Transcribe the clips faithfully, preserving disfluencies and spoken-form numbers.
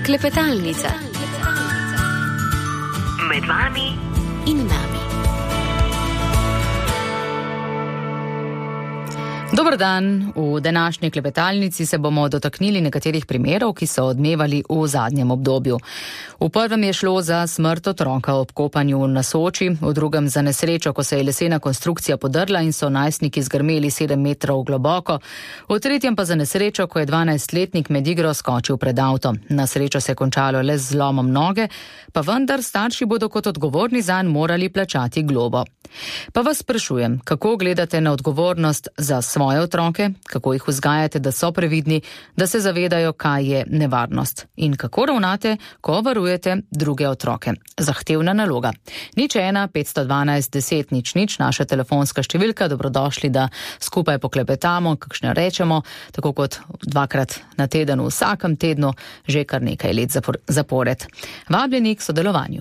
Klepetalnica. Med vami in nami. Dober dan, v današnji klepetalnici se bomo dotaknili nekaterih primerov, ki so odmevali v zadnjem obdobju. V prvem je šlo za smrt otroka ob kopanju na Soči, v drugem za nesrečo, ko se je lesena konstrukcija podrla in so najstniki zgrmeli sedem metrov globoko, v tretjem pa za nesrečo, ko je dvanajstletnik med igro skočil pred avto. Na srečo se je končalo le z zlomom noge, pa vendar starši bodo kot odgovorni zanj morali plačati globo. Pa vas sprašujem, kako gledate na odgovornost za svoje otroke, kako jih vzgajate, da so previdni, da se zavedajo, kaj je nevarnost in kako ravnate, ko varujete druge otroke. Zahtevna naloga. Nič ena, petsto dvanajst, deset, nič nič, naša telefonska številka, dobrodošli, da skupaj poklepetamo, kakšne rečemo, tako kot dvakrat na teden v vsakem tednu, že kar nekaj let zapor- zapored. Vabljeni k sodelovanju.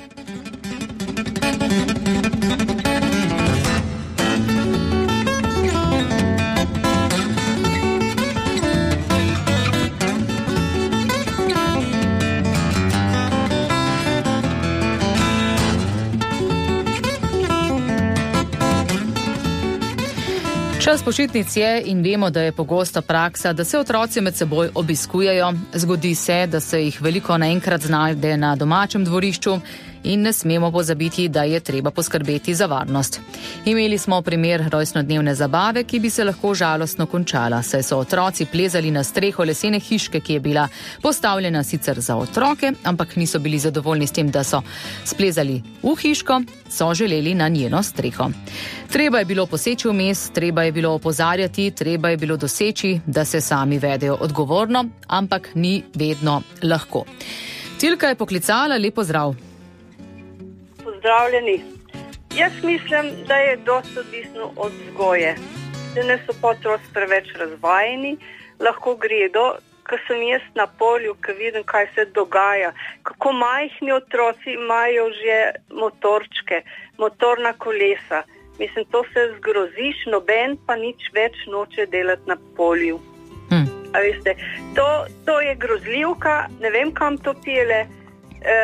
Čas počitnic je in vemo, da je pogosta praksa, da se otroci med seboj obiskujejo. Zgodi se, da se jih veliko naenkrat znajde na domačem dvorišču in ne smemo pozabiti, da je treba poskrbeti za varnost. Imeli smo primer rojstnodnevne zabave, ki bi se lahko žalostno končala, saj so otroci plezali na streho lesene hiške, ki je bila postavljena sicer za otroke, ampak niso bili zadovoljni s tem, da so splezali v hiško, so želeli na njeno streho. Treba je bilo poseči vmes, treba je bilo opozarjati, treba je bilo doseči, da se sami vedejo odgovorno, ampak ni vedno lahko. Tilka je poklicala, lep pozdrav. Pozdravljeni. Jaz mislim, da je dosti odvisno od vzgoje. Da ne so pa otroci preveč razvajeni, lahko gredo, ko sem jaz na polju, ko vidim, kaj se dogaja, kako majhni otroci imajo že motorčke, motorna kolesa. Mislim, to se zgroziš, noben pa nič več noče delati na polju. Hm. A veste, to, to je grozljivka, ne vem, kam to pele. E,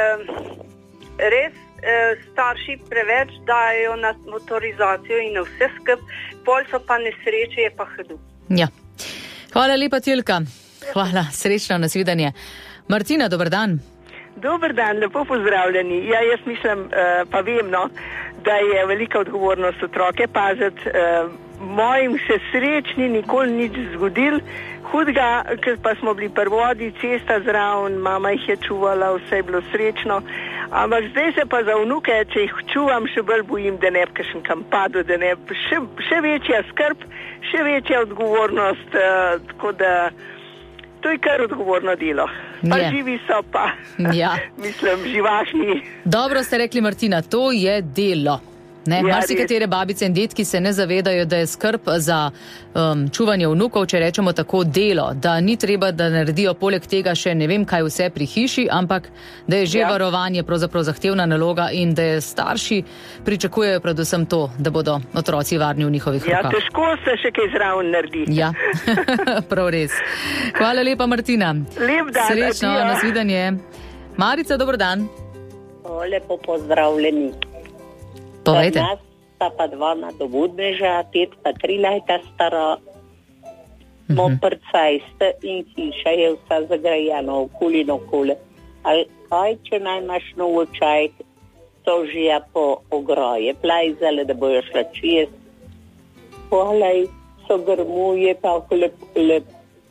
res e, starši preveč dajo na motorizacijo in na vse skup, pol so pa nesreče, je pa hudo. Ja. Hvala lepa, Tilka. Hvala, srečno, nasvidenje. Martina, dober dan. Dober dan, lepo pozdravljeni. Ja, jaz mislim, pa vem, no, da je velika odgovornost otroke paziti. Mojim se srečni nikoli nič zgodil, hudega, ker pa smo bili prvodi, cesta zraven, mama jih je čuvala, vse je bilo srečno. Ampak zdaj se pa za vnuke, če jih čuvam, še bolj bojim, da ne bi kakšen kam padel, da ne bi še, še večja skrb, še večja odgovornost, tako da to je kar odgovorno delo. Pa je. Živi so pa, ja. Mislim, živahni. Dobro ste rekli, Martina, to je delo. Ne, ja, marsikatere babice in detki se ne zavedajo, da je skrb za um, čuvanje vnukov, če rečemo tako, delo, da ni treba, da naredijo poleg tega še ne vem kaj vse pri hiši, ampak da je že ja. varovanje pravzaprav zahtevna naloga in da je starši pričakujejo predvsem to, da bodo otroci varni v njihovih ja, rokah. Ja, težko se še kaj zraven naredi. Ja, prav res. Hvala lepa, Martina. Lep dan. Srečno, nasvidenje. Marica, dober dan. O, lepo pozdravljeni. Povejte. Nas sta pa dva nadobudneža, tetka tri leta stara, smo uh-huh. prcajste in hiša je vsa zagrajena okoli in okoli. Ali kaj, če naj imaš nov očaj, to žija po ogroje, plajzale, da bojo šla čez. Polej so grmuje, pa lep, lep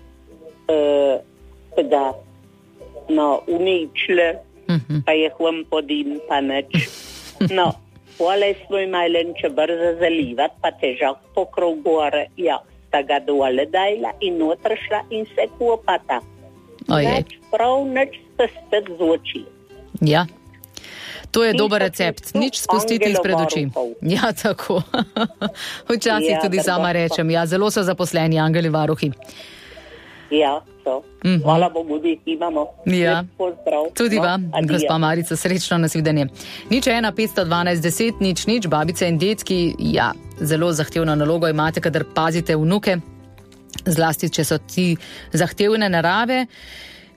uh, da, no, uničile, uh-huh. pa je hvam podim, pa neč. No, polej smo imeli če brzo zalivati, pa težak pokrov gore, ja, sta ga dole dajla in noter šla in se kopata. Neč prav, neč se spet zvoči. Ja, to je dober recept, nič spustiti izpred oči. Ja, tako. Včasih ja, tudi sama rečem, ja, zelo so zaposleni angeli varuhi. Ja, so. Mm-hmm. Hvala Bogu, da jih imamo. Ja. Pozdrav. Tudi no, vam, adija. Gospa Marica, srečno nasvidenje. Nič ena, petsto dvanajst, deset, nič, nič, babice in detki, ja, zelo zahtevno nalogo imate, kadar pazite vnuke, zlasti, če so ti zahtevne narave.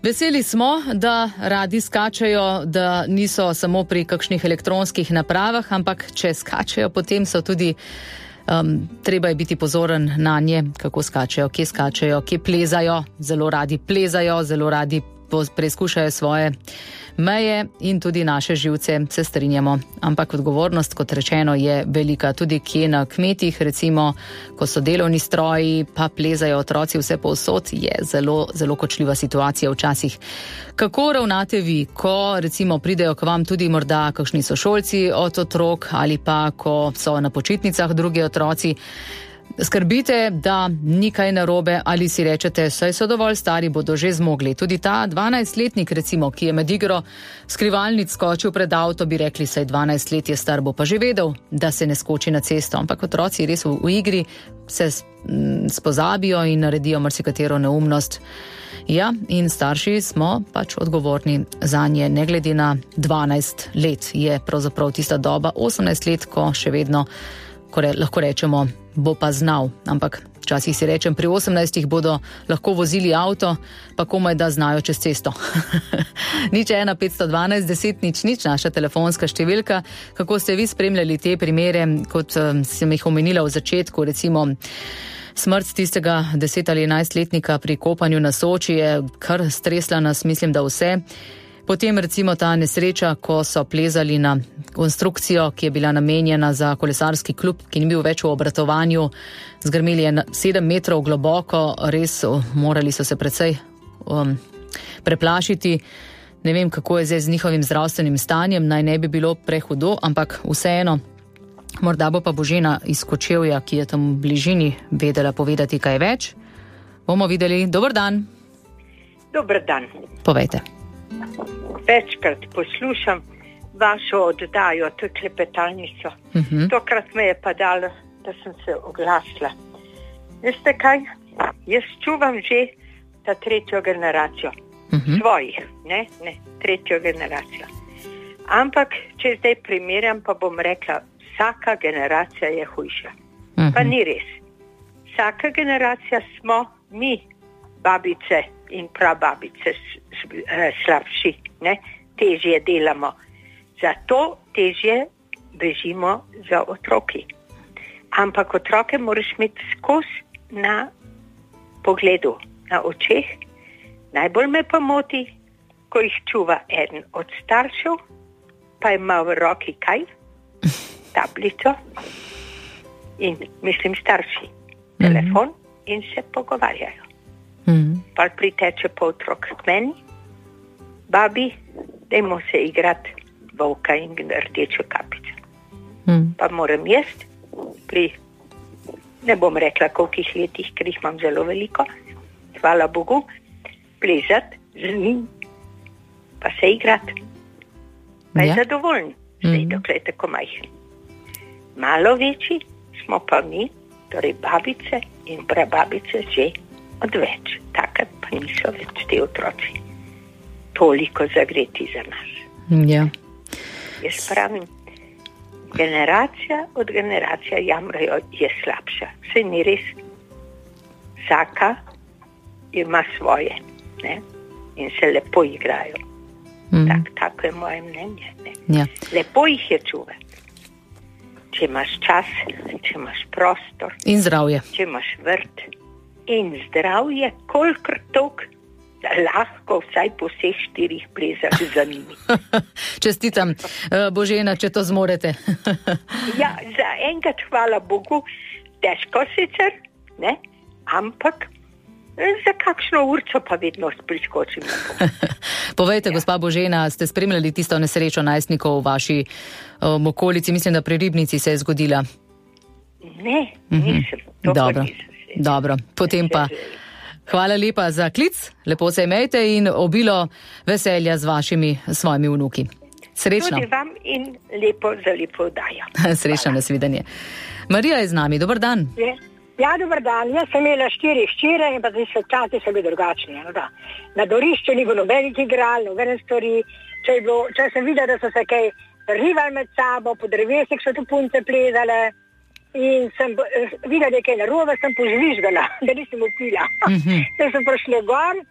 Veseli smo, da radi skačejo, da niso samo pri kakšnih elektronskih napravah, ampak če skačejo, potem so tudi, um, treba je biti pozoren na nje, kako skačejo, kje skačejo, kje plezajo, zelo radi plezajo, zelo radi preizkušajo svoje meje in tudi naše živce, se strinjamo. Ampak odgovornost, kot rečeno, je velika. Tudi kje na kmetih, recimo, ko so delovni stroji, pa plezajo otroci vse povsod, je zelo, zelo kočljiva situacija včasih. Kako ravnate vi, ko recimo pridejo k vam tudi morda kakšni sošolci od otrok ali pa ko so na počitnicah drugi otroci? Skrbite, da ni kaj narobe ali si rečete, saj so dovolj stari, bodo že zmogli. Tudi ta dvanajstletnik, recimo, ki je med igro skrivalnic skočil pred avto, bi rekli, saj dvanajst let je star, bo pa že vedel, da se ne skoči na cesto. Ampak otroci res v, v igri se spozabijo in naredijo marsikatero neumnost. Ja, in starši smo pač odgovorni za nje, ne glede na dvanajst let. Je pravzaprav tista doba, osemnajst let, ko še vedno, ko re, lahko rečemo, bo pa znal, ampak včasih si rečem, pri osemnajstih bodo lahko vozili avto, pa komaj da znajo čez cesto. Nič ena petsto dvanajst deset nič nič, naša telefonska številka. Kako ste vi spremljali te primere, kot um, sem jih omenila v začetku, recimo smrt tistega deset ali enajstletnika pri kopanju na Soči je kar stresla nas, mislim, da vse. Potem recimo ta nesreča, ko so plezali na konstrukcijo, ki je bila namenjena za kolesarski klub, ki ni bil več v obratovanju, zgrmeli je sedem metrov globoko, res morali so se precej um, preplašiti. Ne vem, kako je zdaj z njihovim zdravstvenim stanjem, naj ne bi bilo prehudo, ampak vseeno, morda bo pa Božena iz Kočevja, ki je tam v bližini, vedela povedati kaj več. Bomo videli. Dober dan. Dober dan. Povejte. Večkrat poslušam vašo oddajo, to je klepetalnico. Uh-huh. Tokrat me je pa dalo, da sem se oglasila. Veste kaj? Jaz čuvam že ta tretjo generacijo. Uh-huh. Svojih, ne, ne, tretjo generacijo. Ampak, če zdaj primerjam, pa bom rekla, vsaka generacija je hujša. Uh-huh. Pa ni res. Vsaka generacija smo mi, babice in prababice, slabši, ne, težje delamo. Zato težje bežimo za otroki. Ampak otroke moraš imeti skozi na pogledu, na očeh. Najbolj me pa moti, ko jih čuva eden od staršev, pa ima v roki kaj? Tablico in mislim starši, telefon in se pogovarjajo. Mm. Pa priteče pa otrok k meni, babi, dajmo se igrati volka in rdečo kapico. Mm. Pa moram jaz pri, ne bom rekla kolikih letih, ker jih imam zelo veliko, hvala Bogu, plezati z njim, pa se igrati. Pa je ja. Zadovoljen, zdaj mm. dokler je tako majhen. Malo večji smo pa mi, torej babice in prababice že odveč, takrat pa niso več te otroci toliko zagreti za nas. Ja. Jaz pravim, generacija od generacija jamrajo je slabša. Vse ni res. Vsaka ima svoje, ne? In se lepo igrajo. Mm. Tak, tako je moje mnenje. Ne? Ja. Lepo jih je čuvati. Če imaš čas, če imaš prostor. In zdravje. Če imaš vrt. In zdravje, kolikor tok, da lahko vsaj po vseh štirih plezah za njimi. Čestitam, Božena, če to zmorete. Ja, za enkrat, hvala Bogu, težko sicer, ne, ampak za kakšno urco pa vedno priskočim. Povejte, ja. Gospa Božena, ste spremljali tisto nesrečo najstnikov v vaši um, okolici, mislim, da pri Ribnici se je zgodila? Ne, nisem. Mm-hmm. Dobro. Nisem. Dobro, potem pa hvala lepa za klic, lepo se imejte in obilo veselja z vašimi svojimi vnuki. Srečno. Tudi vam in lepo za lepo oddajo. Srečno, nasvidenje. Marija je z nami, dober dan. Je. Ja, dober dan. Jaz sem imela štiri hčere in pa zdaj se časi so bili drugačni. No, da. Na dorišču ni bilo nobenih igral, nobene stvari. Če, bilo, če sem videla, da so se kaj rivali med sabo, po drevesih so tu punce plezale. In sem videla, da je kaj narobe, sem požvižgala, da nisem upila. Mm-hmm. Sem prišla gor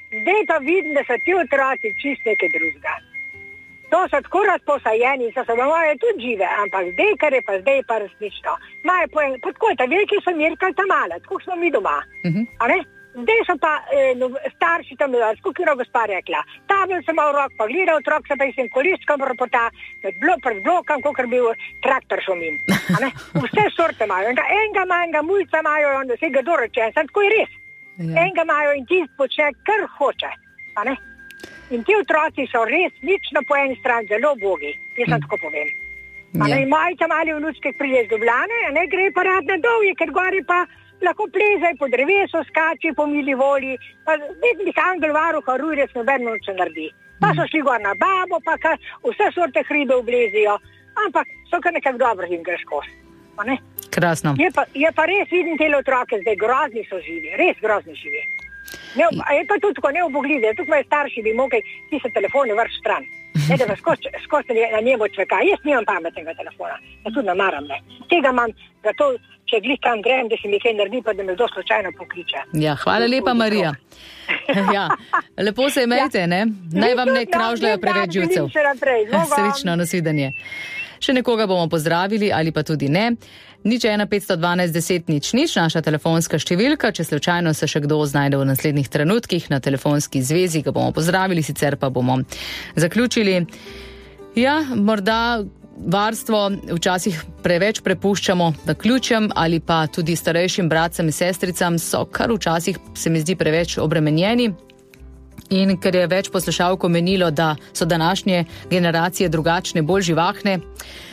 zdaj pa vidim, da so ti otroci čist nekaj drugega. To so tako razposajeni, so se moje tudi žive, ampak zdaj, kar je pa zdaj pa resnično. Majo po en, pa tako, ta veliki so mirkali ta mala, tako smo mi doma. Uh-huh. A ne? Zdaj so pa eh, no, starši tam, skupaj je gospa rekla, tabel sem imel rok, pa gleda otrok, se pa jih sem kolistkom propota, blo, pred blokom, kot je bil traktor šumim. Vse sorte imajo, enega, enega ima, enega mulca imajo, onda se ga doroče, sem tako je res. Ja. Enega imajo in ti počne, kar hoče. A ne? In ti otroci so res nično po eni strani zelo bogi, jaz sem mm. tako povem. A ne, ja. Majka mali vnučke prije z Ljubljane, a ne gre pa rad na dolje, ker gori pa lahko plezaj po drevesu, skači po mili volji, pa vednih angel varuha rujre s nobenom se naredi. Pa so šli gor na babo, pa kar vse sorte hribe oblezijo, ampak so kar nekako dobro jim greš kost. Krasno. Je pa, je pa res vidim te otroke, zdaj grozni so živi, res grozni živi. Ne, je pa tudi tako neobogljive, tudi moji starši bi mogli ti se telefoni vrš stran. Ne, da vas skosti na njemu čveka. Jaz nimam pametnega telefona, ja tudi namaram ne. Tega imam, zato če glih kam grem, da se mi kaj naredi, pa da me kdo slučajno pokliče. Ja, hvala lepa, Marija. Ja, lepo se imejte, ne? Naj vam ne kravžljajo preveč živcev. Srečno, nasvidenje. Še nekoga bomo pozdravili ali pa tudi ne. Nič ena petsto dvanajst deset nič nič, naša telefonska številka, če slučajno se še kdo znajde v naslednjih trenutkih na telefonski zvezi, ga bomo pozdravili, sicer pa bomo zaključili. Ja, morda varstvo včasih preveč prepuščamo naključjem ali pa tudi starejšim bratcem in sestricam so kar včasih, se mi zdi, preveč obremenjeni. In ker je več poslušalko menilo, da so današnje generacije drugačne, bolj živahne.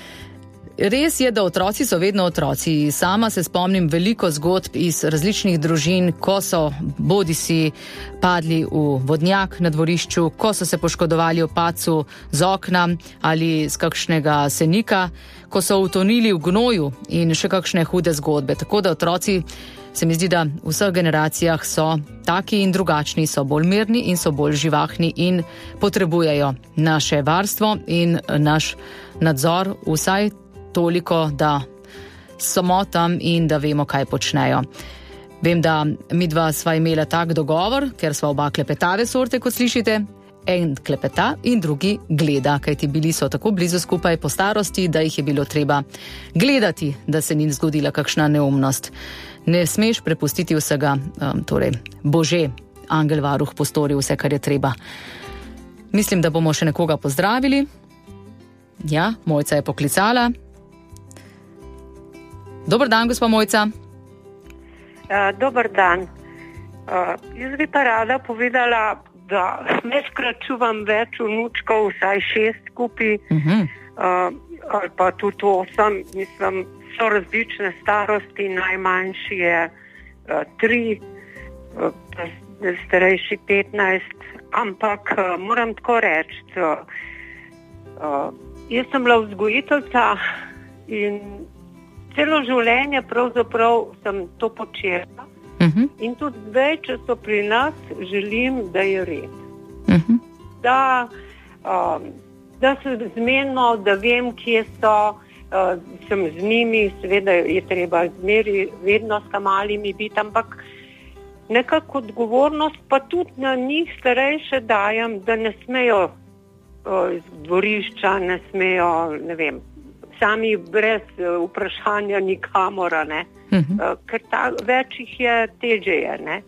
Res je, da otroci so vedno otroci. Sama se spomnim veliko zgodb iz različnih družin, ko so bodisi padli v vodnjak na dvorišču, ko so se poškodovali v padcu z okna ali z kakšnega senika, ko so utonili v gnoju in še kakšne hude zgodbe. Tako da otroci, se mi zdi, da v vseh generacijah so taki in drugačni, so bolj mirni in so bolj živahni in potrebujejo naše varstvo in naš nadzor, vsaj toliko, da smo tam in da vemo, kaj počnejo. Vem, da mi dva sva imela tak dogovor, ker sva oba klepetave sorte, kot slišite. En klepeta in drugi gleda, kajti bili so tako blizu skupaj po starosti, da jih je bilo treba gledati, da se ni zgodila kakšna neumnost. Ne smeš prepustiti vsega, um, torej Bože, angel varuh postori vse, kar je treba. Mislim, da bomo še nekoga pozdravili. Ja, Mojca je poklicala. Dobar dan, gospa Mojca. Uh, dobar dan. Uh, jaz bi pa rada povedala, da meskrat čuvam več vnučkov, vsaj šest skupaj, uh-huh. uh, ali pa tudi osem, mislim, so različne starosti, najmanjši je uh, tri, uh, starejši petnajst, ampak uh, moram tako reči, uh, uh, jaz sem bila vzgojiteljica in celo življenje pravzaprav sem to počela. Uh-huh. In tudi zdaj, če so pri nas, želim, da je red. Uh-huh. Da, um, da se zmenimo, da vem, kje so, uh, sem z njimi, seveda je treba zmeri vedno s malimi biti, ampak nekako odgovornost pa tudi na njih starejše dajem, da ne smejo uh, iz dvorišča, ne smejo, ne vem, sami brez uh, vprašanja nikamora, ne. Uh-huh. Uh, ker ta, več jih je, teže je, ne.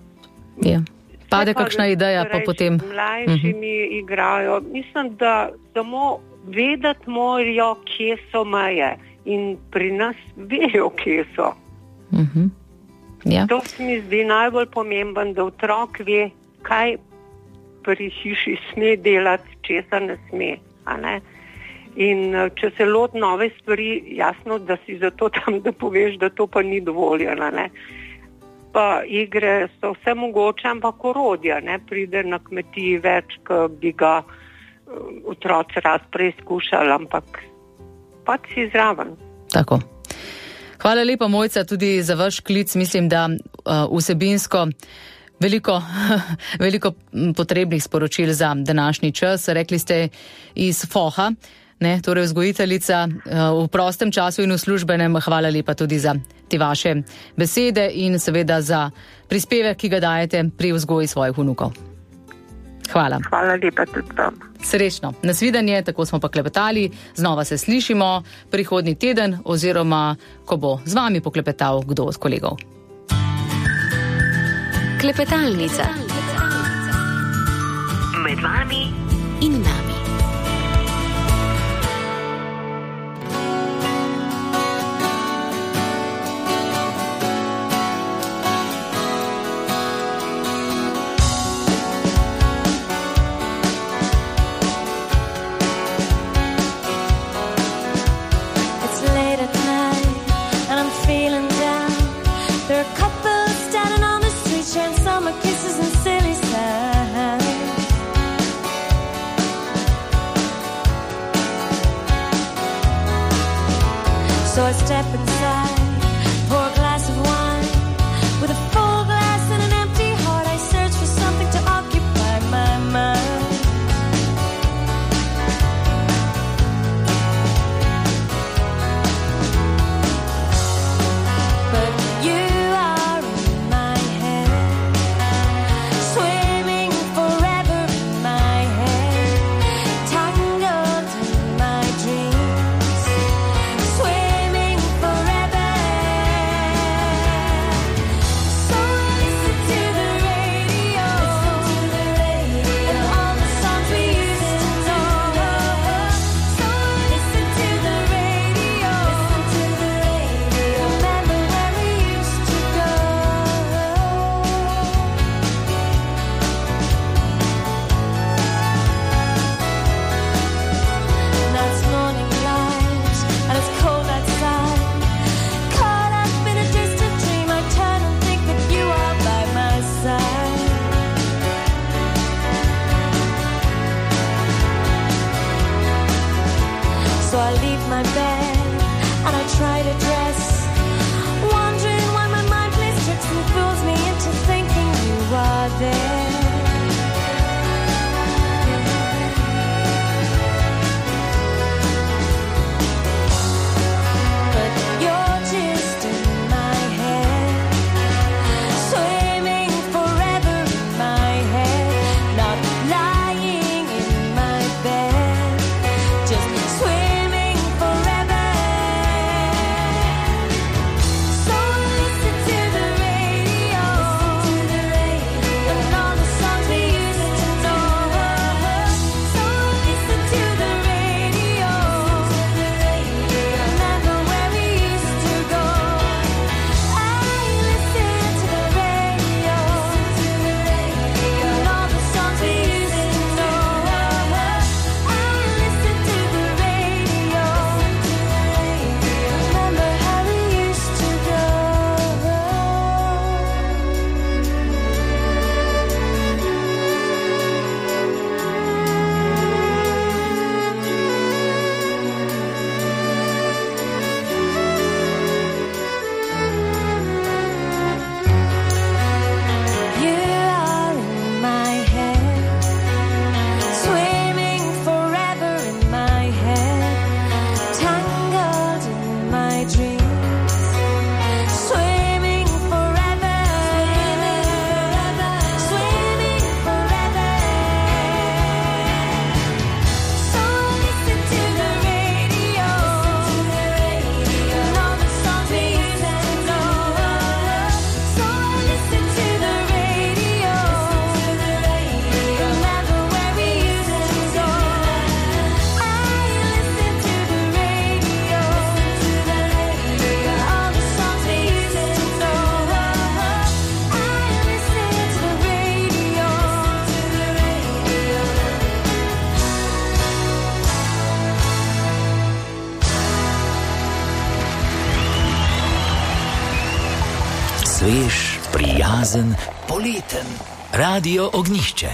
Ja. Pade kakšna ideja, pa potem mlajšimi uh-huh. igrajo. Mislim, da samo vedeti morajo, kje so meje in pri nas vejo, kje so. Uh-huh. Ja. To se mi zdi najbolj pomemben, da otrok ve, kaj pri hiši sme delati, česa ne sme, a ne. In če se lot nove stvari, jasno, da si zato tam, da poveš, da to pa ni dovoljeno, ne. Pa igre so vse mogoče, ampak orodja, ne, pride na kmetiji več, ko bi ga otroci raz preizkušali, ampak pač si zraven. Tako. Hvala lepa, Mojca, tudi za vaš klic. Mislim, da uh, vsebinsko veliko, veliko potrebnih sporočil za današnji čas. Rekli ste iz Foha, ne, torej vzgojiteljica v prostem času in v službenem. Hvala lepa tudi za te vaše besede in seveda za prispevek, ki ga dajete pri vzgoji svojih vnukov. Hvala. Hvala lepa tudi vam. Srečno. Nasvidenje, tako smo pa klepetali. Znova se slišimo prihodnji teden oziroma, ko bo z vami poklepetal kdo od kolegov. Klepetalnica. Med vami in nami. So I step inside, pour a glass of wine. With a full glass and an empty heart, I search for something to occupy my mind. But you are in my head, swimming forever in my head, tangled in my dreams, swimming forever. So listen to the radio, and all the songs we used to know. So listen to the radio, remember where we used to go. Now it's morning light, and it's cold outside. Caught up in a distant dream, I turn and think that you are by my side. So I leave my bed, and I try to dress, wondering why my mind plays tricks and fools me into thinking you are there. But you're just in my head, swimming forever in my head, not lying in my bed, just swimming forever. So listen to the radio, and all the songs we used to know. So listen to the radio, remember where we used to go. I listen to the radio, and all the songs we used to know. I listen to the radio, remember how we used to go. You are in my head, swimming forever in my head, tangled in my dreams, swimming forever, swimming forever. So listen to the radio, and all the songs we used to know. So listen to the radio, remember where we used to go. I listen to the radio, all the songs we used to know. I listen to the radio. Svež, prijazen, poleten. Radio Ognjišče.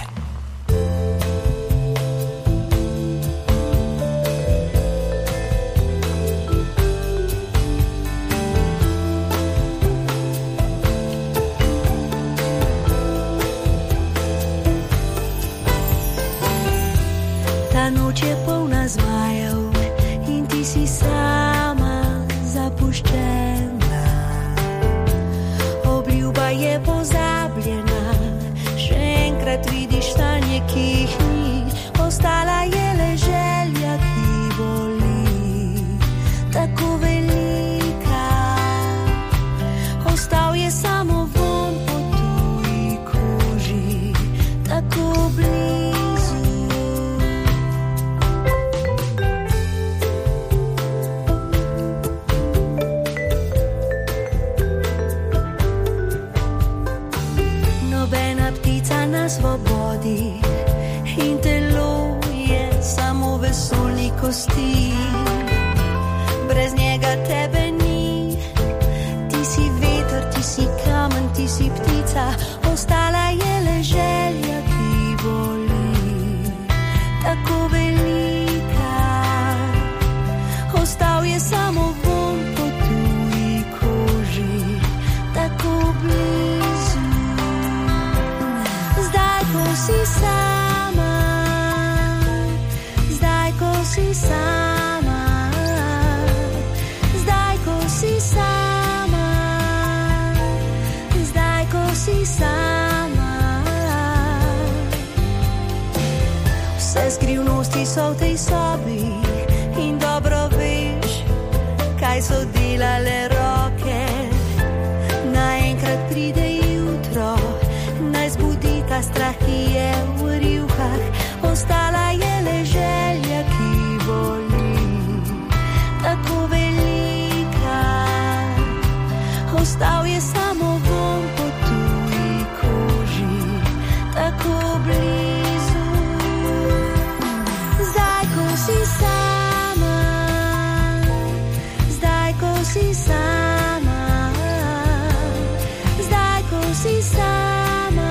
Ta noč je polna zmajev in ti si sama zapuščena. Obljuba je pozabljena, še enkrat vidiš stanje nekih ni, ostala je le želja, ki boli, tako velika. Ostal je samo von po tuji koži, tako blizu. Nobena ptica na svobodi in telo je samo vesoljni kosti. Brez njega tebe ni, ti si veter, ti si kamen, ti si ptica, ostala je le želja, ki boli, tako velika. Ostal je samo von po tuji koži, tako blizu. Zdaj, ko si sama, zdaj, ko si sama, zdaj, ko si sama, zdaj, ko si sama. Vse skrivnosti so v tej sobi in dobro veš, kaj so delale roke. Naenkrat pride jutro, naj zbudi ta strah, ki je v rivkah. Ostala je le želja, ki boli, tako velika. Ostal je samo von po tuji koži, tako blizu. Zdaj, ko si sama, zdaj, ko si sama, zdaj, ko si sama,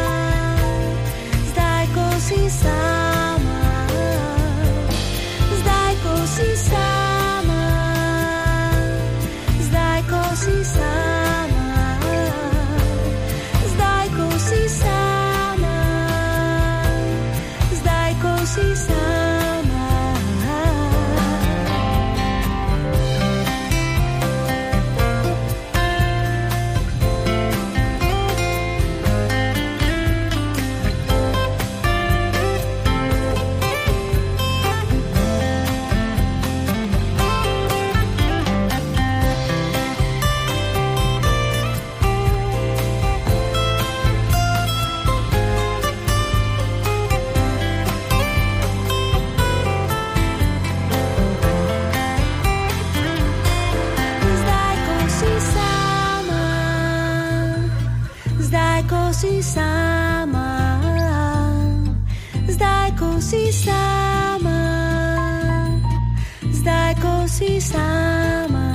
zdaj, ko si sama, zdaj, ko si sama, zdaj, ko si sama, zdaj, ko si sama, zdaj, ko si sama. Zdaj, ko si sama, zdaj, ko si sama, zdaj, ko si sama,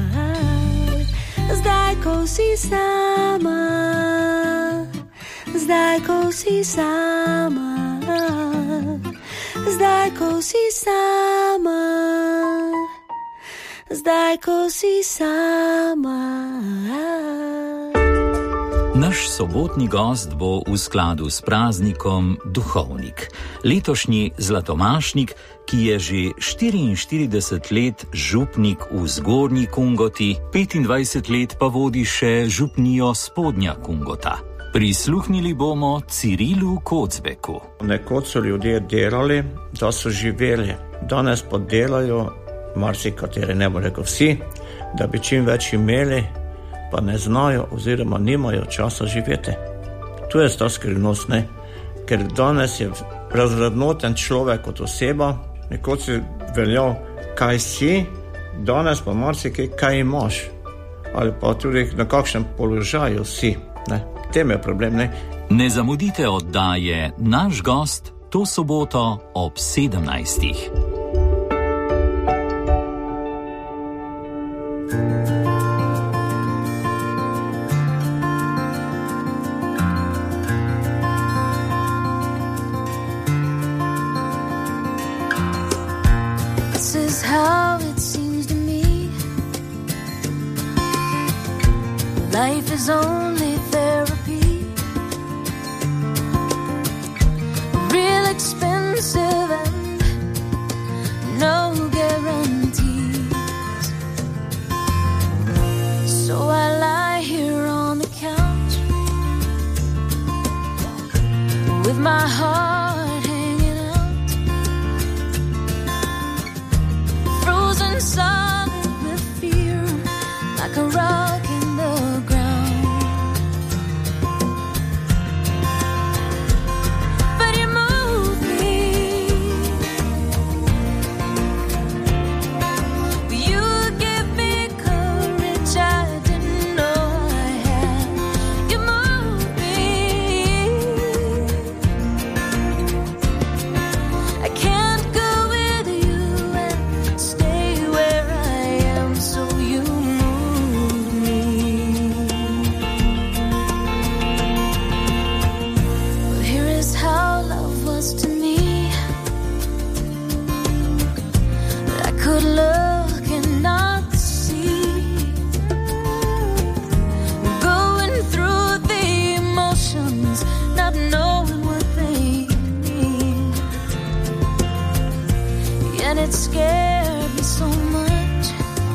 zdaj, ko si sama, zdaj, ko si sama, zdaj, ko si sama, zdaj, ko si sama. Naš sobotni gost bo v skladu s praznikom duhovnik. Letošnji zlatomašnik, ki je že štiriinštirideset let župnik v Zgornji Kungoti, petindvajset let pa vodi še župnijo Spodnja Kungota. Prisluhnili bomo Cirilu Kocbeku. Nekoč so ljudje delali, da so živeli. Danes pa delajo, marsikateri, ne bo rekel vsi, da bi čim več imeli, pa ne znajo oziroma nimajo časa živeti. Tu je ta skrivnost, ne? Ker danes je razvrednoten človek kot oseba, nekoč si veljal, kaj si, danes pa marsikaj, kaj imaš. Ali pa tudi na kakšnem položaju si, ne? Tem je problem, ne? Ne zamudite oddaje Naš gost to soboto ob sedemnajstih. How it seems to me, life is only therapy, real expensive and no guarantees. So I lie here on the couch with my heart it scared me so much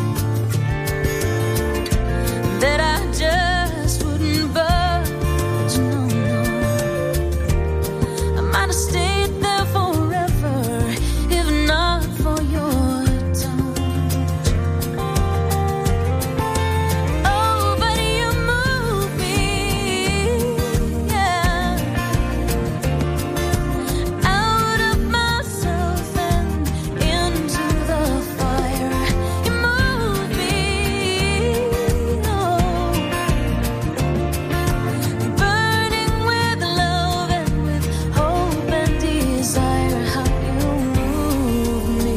that I just wouldn't budge, no, no. I might have stayed there forever if not for your touch. Oh, but you move me, yeah, out of myself and into the fire. You move me, oh, burning with love and with hope and desire. How you move me.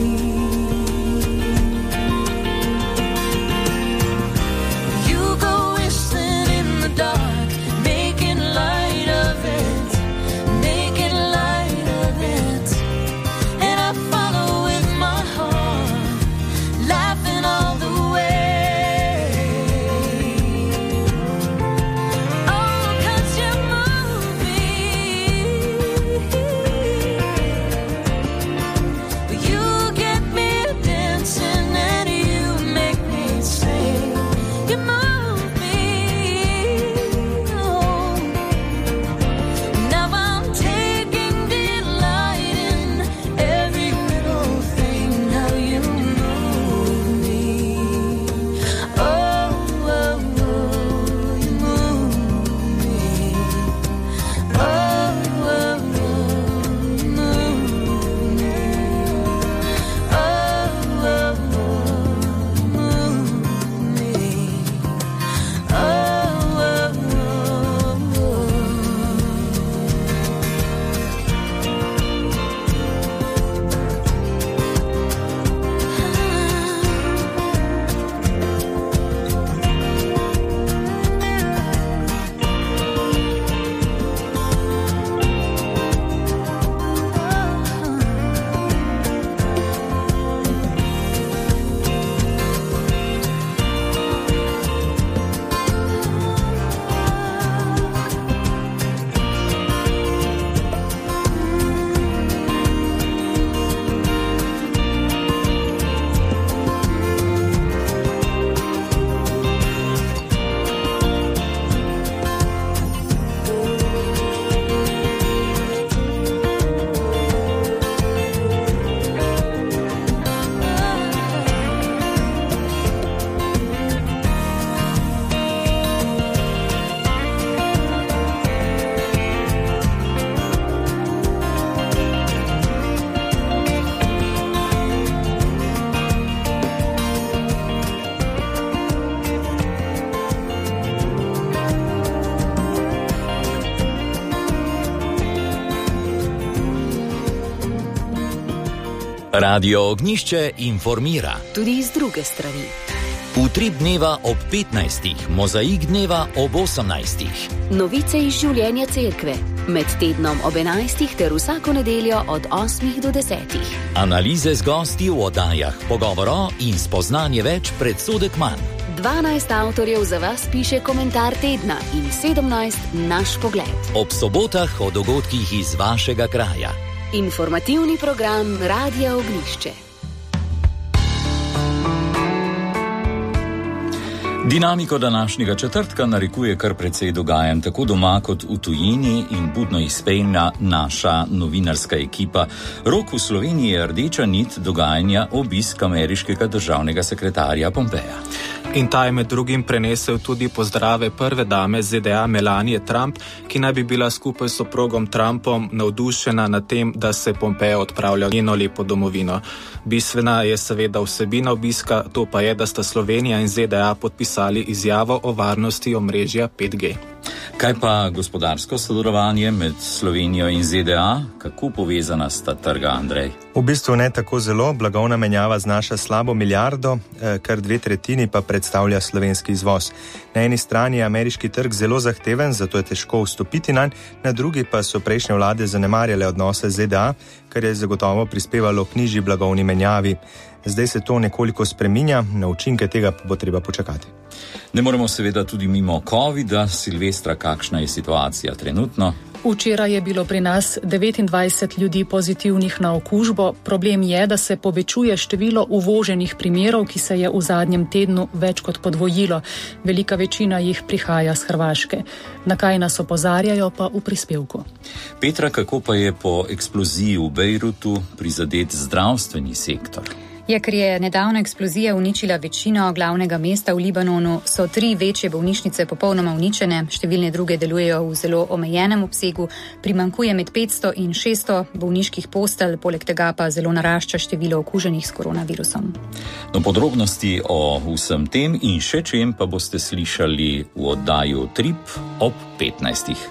You go whistling in the dark, making light of it, making light of it, and I follow with my heart, laughing all the way. Oh, 'cause you move me. You get me dancing and you make me sing. You move me. Oh, now I'm taking delight in every little thing. How you move me. Oh, oh, oh, you move me. Oh, oh, oh, you move me. Oh, oh, oh, you move me. Oh, oh, Radio Ognišče informira. Tudi iz druge strani. Utrip dneva ob petnajstih, mozaik dneva ob osemnajstih. Novice iz življenja cerkve. Med tednom ob enajstih ter vsako nedeljo od osmih do desetih. Analize z gosti v oddajah, pogovoro in spoznanje več predsodek manj. dvanajst avtorjev za vas piše komentar tedna in sedemnajst naš pogled. Ob sobotah o dogodkih iz vašega kraja. Informativni program Radia Ognišče. Dinamiko današnjega četrtka narekuje kar precej dogajanj, tako doma kot v tujini, in budno jih spremlja naša novinarska ekipa. Rok v Sloveniji je rdeča nit dogajanja obisk ameriškega državnega sekretarja Pompeja. In ta je med drugim prenesel tudi pozdrave prve dame Z D A Melanie Trump, ki naj bi bila skupaj s soprogom Trumpom navdušena nad tem, da se Pompejo odpravlja v njeno lepo domovino. Bistvena je seveda vsebina obiska, to pa je, da sta Slovenija in Z D A podpisali izjavo o varnosti omrežja pet G. Kaj pa gospodarsko sodelovanje med Slovenijo in Z D A? Kako povezana sta trga, Andrej? V bistvu ne tako zelo. Blagovna menjava znaša slabo milijardo, kar dve tretjini pa predstavlja slovenski izvoz. Na eni strani je ameriški trg zelo zahteven, zato je težko vstopiti nanj, na drugi pa so prejšnje vlade zanemarjale odnose z Z D A, kar je zagotovo prispevalo k nižji blagovni menjavi. Zdaj se to nekoliko spreminja, na učinke tega pa bo treba počakati. Ne moremo seveda tudi mimo covida. Silvestra, kakšna je situacija trenutno? Včeraj je bilo pri nas devetindvajset ljudi pozitivnih na okužbo. Problem je, da se povečuje število uvoženih primerov, ki se je v zadnjem tednu več kot podvojilo. Velika večina jih prihaja z Hrvaške. Na kaj nas opozarjajo pa v prispevku. Petra, kako pa je po eksploziji v Bejrutu prizadet zdravstveni sektor? Ja, ker je nedavna eksplozija uničila večino glavnega mesta v Libanonu, so tri večje bolnišnice popolnoma uničene, številne druge delujejo v zelo omejenem obsegu, primanjkuje med petsto in šeststo bolniških postelj, poleg tega pa zelo narašča število okuženih s koronavirusom. No, podrobnosti o vsem tem in še čem pa boste slišali v oddaji Trip ob petnajstih.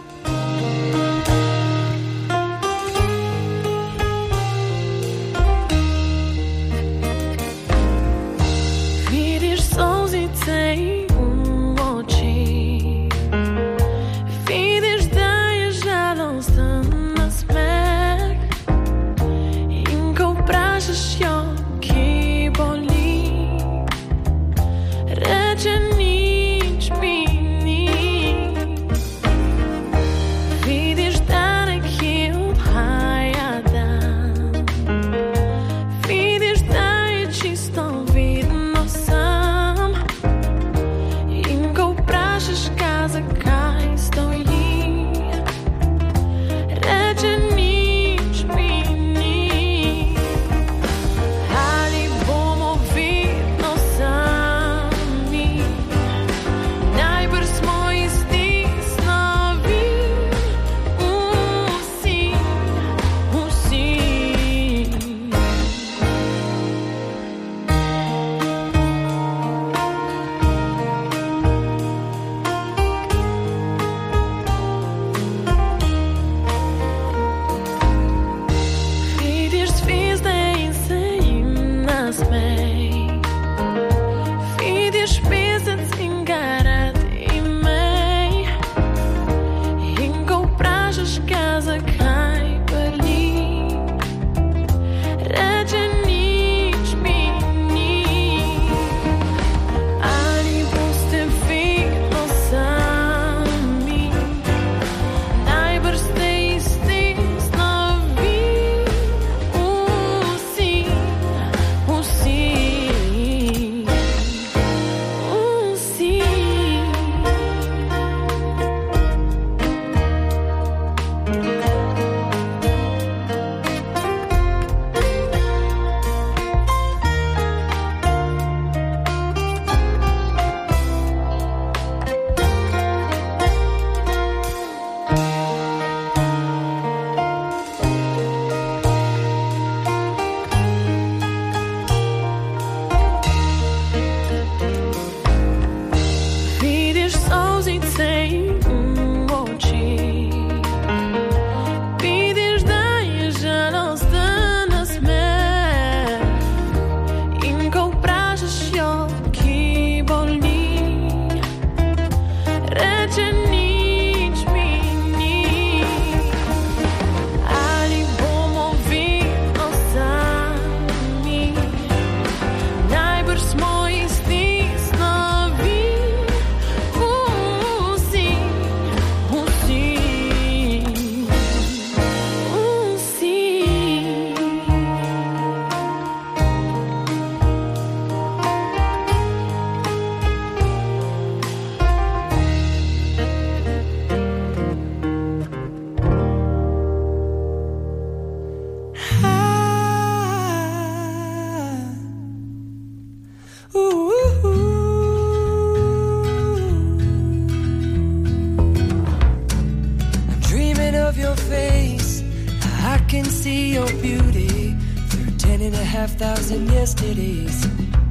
Yesterdays,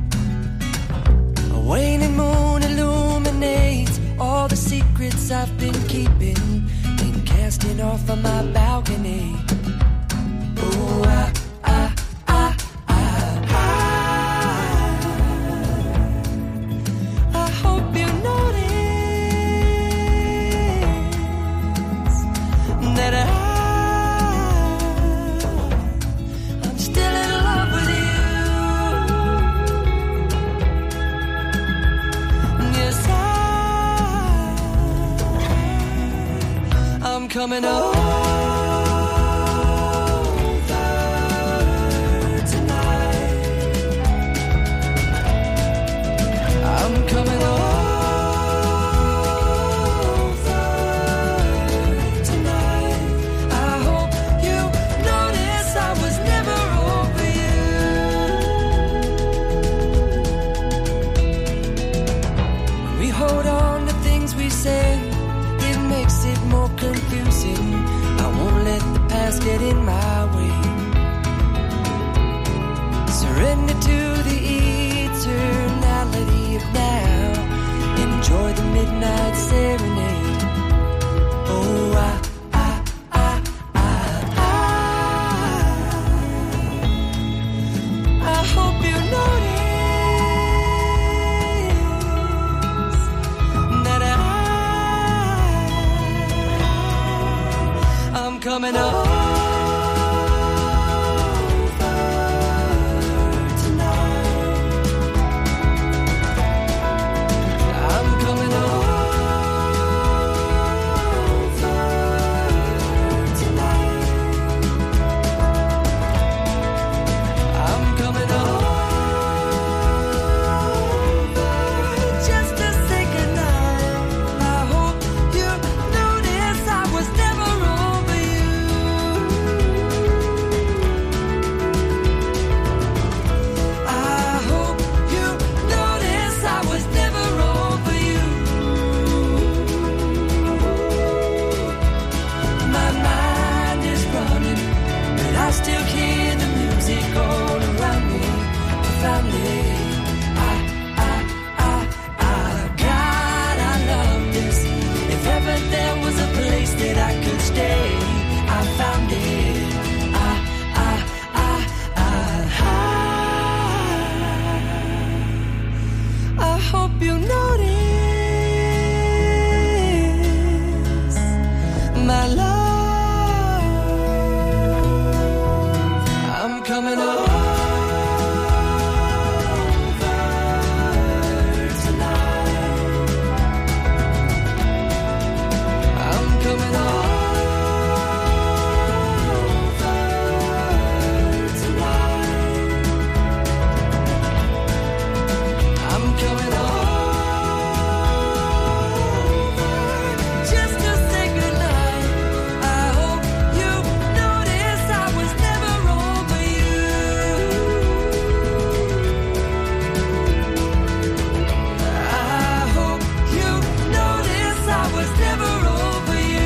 a waning moon illuminates all the secrets I've been keeping and casting off on my balcony. Oh, I, I, I, I, I, I hope you notice that I. Coming coming over tonight. I'm coming over tonight. I hope you notice I was never over you. We hold on to things we say, it makes it more confusing. I won't let the past get in my way. Surrender to the eternality of now. Enjoy the midnight serenade. Oh, I, I, I, I, I, I hope you notice that I, I'm coming over tonight. I'm coming over tonight. I'm coming over just to say goodnight. I hope you notice I was never over you. I hope you notice I was never over you. My mind is running, but I still hear the music all around me. Family, I, I, I, I, God, I love this. If ever there was a place that I could stay, I found it. I, I, I, I, I, I hope you notice my love. I'm coming over tonight. I'm coming over tonight. I'm coming over just to say goodnight. I hope you notice I was never over you. I hope you notice I was never over you.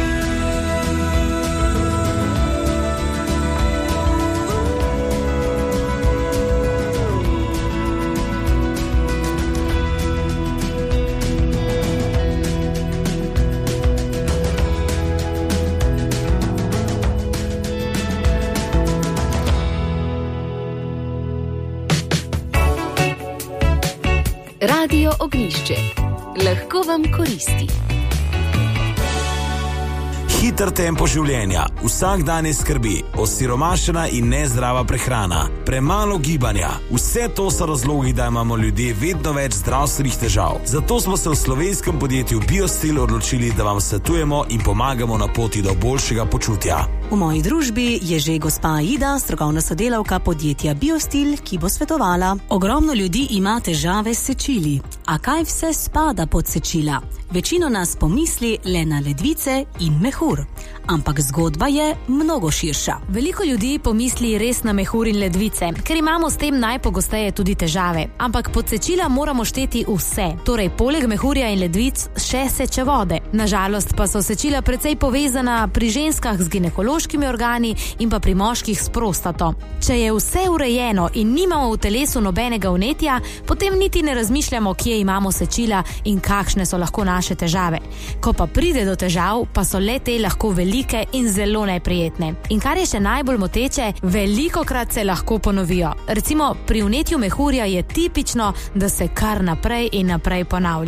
Radio Ognišče. Lahko vam koristi. Hiter tempo življenja, vsak dan je skrbi, osiromašena in nezdrava prehrana, premalo gibanja. Vse to so razlogi, da imamo ljudje vedno več zdravstvenih težav. Zato smo se v slovenskem podjetju Biostil odločili, da vam svetujemo in pomagamo na poti do boljšega počutja. V moji družbi je že gospa Aida, strokovna sodelavka podjetja Biostil, ki bo svetovala. Ogromno ljudi ima težave s sečili. A kaj vse spada pod sečila? Večino nas pomisli le na ledvice in mehur. Ampak zgodba je mnogo širša. Veliko ljudi pomisli res na mehur in ledvice, ker imamo s tem najpogosteje tudi težave. Ampak pod sečila moramo šteti vse. Torej, poleg mehurja in ledvic še sečevode. Nažalost pa so sečila precej povezana pri ženskah z ginekološkimi organi in pa pri moških s prostato. Če je vse urejeno in nimamo v telesu nobenega vnetja, potem niti ne razmišljamo, kje imamo sečila in kakšne so lahko naše težave. Ko pa pride do težav, pa so le te lahko velike in zelo neprijetne. In kar je še najbolj moteče, velikokrat se lahko ponovijo. Recimo, pri vnetju mehurja je tipično, da se kar naprej in naprej ponavlja.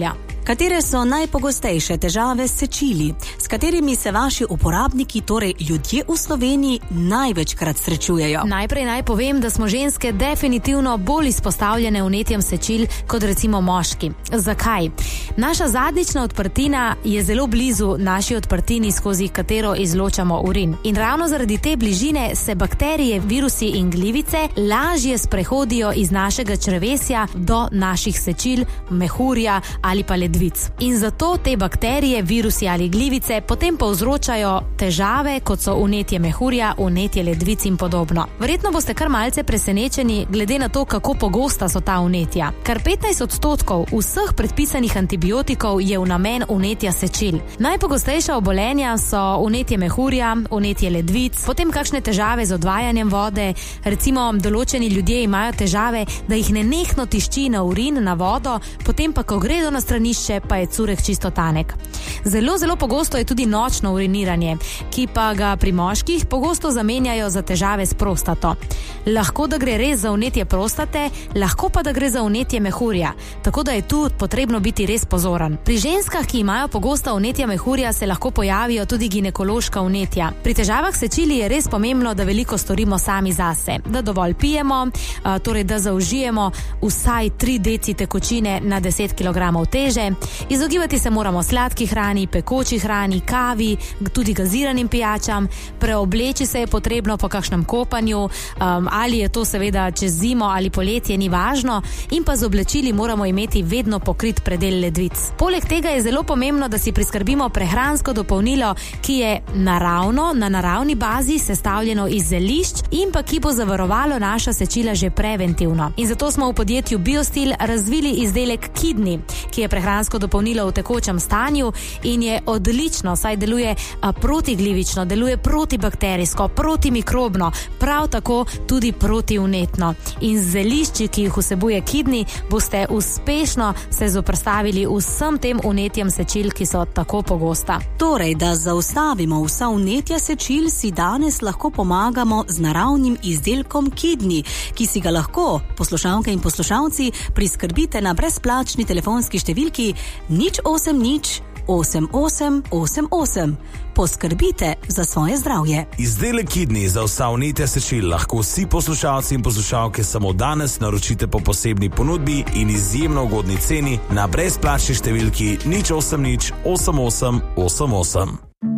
Katere so najpogostejše težave s sečili, s katerimi se vaši uporabniki, torej ljudje v Sloveniji, največkrat srečujejo? Najprej naj povem, da smo ženske definitivno bolj izpostavljene vnetjem sečil kot recimo moški. Zakaj? Naša zadnjična odprtina je zelo blizu naši odprtini, skozi katero izločamo urin. In ravno zaradi te bližine se bakterije, virusi in glivice lažje sprehodijo iz našega črevesja do naših sečil, mehurja ali pa ledvic. In zato te bakterije, virusi ali glivice potem povzročajo težave, kot so vnetje mehurja, vnetje ledvic in podobno. Verjetno boste kar malce presenečeni glede na to, kako pogosta so ta vnetja. Kar petnajst odstotkov vseh predpisanih antibiotikov je v namen vnetja sečil. Najpogostejša obolenja so vnetje mehurja, vnetje ledvic, potem kakšne težave z odvajanjem vode, recimo določeni ljudje imajo težave, da jih nenehno tišči na urin, na vodo, potem pa, ko gredo na stranišče, pa je curek čisto tanek. Zelo, zelo pogosto je tudi nočno uriniranje, ki pa ga pri moških pogosto zamenjajo za težave s prostato. Lahko, da gre res za vnetje prostate, lahko pa, da gre za vnetje mehurja, tako da je tu potrebno biti res pozoren. Pri ženskah, ki imajo pogosta vnetja mehurja, se lahko pojavijo tudi ginekološka vnetja. Pri težavah s sečili je res pomembno, da veliko storimo sami zase, da dovolj pijemo, torej da zaužijemo vsaj tri deci tekočine na deset kilogramov teže. Izogibati se moramo sladki hrani, pekoči hrani, kavi, tudi gaziranim pijačam. Preobleči se je potrebno po kakšnem kopanju, um, ali je to seveda čez zimo ali poletje, ni važno, in pa z oblačili moramo imeti vedno pokrit predel ledvic. Poleg tega je zelo pomembno, da si priskrbimo prehransko dopolnilo, ki je naravno, na naravni bazi sestavljeno iz zelišč in pa ki bo zavarovalo naša sečila že preventivno. In zato smo v podjetju Biostil razvili izdelek Kidney, ki je prehransko dopolnilo v tekočem stanju in je odlično, saj deluje protiglivično, deluje protibakterijsko, protimikrobno, prav tako tudi protivnetno. In z zelišči, ki jih vsebuje Kidney, boste uspešno se zoperstavili vsem tem vnetjem sečil, ki so tako pogosta. Torej, da zaustavimo vsa vnetja sečil, si danes lahko pomagamo z naravnim izdelkom Kidney, ki si ga lahko, poslušalke in poslušalci, priskrbite na brezplačni telefonski številki nič osem nič osem osem osem osem. Poskrbite za svoje zdravje. Izdelek Kidney za vsa vnetja sečil lahko vsi poslušalci in poslušalke samo danes naročite po posebni ponudbi in izjemno ugodni ceni na brezplačni številki nič osem nič osem osem osem osem.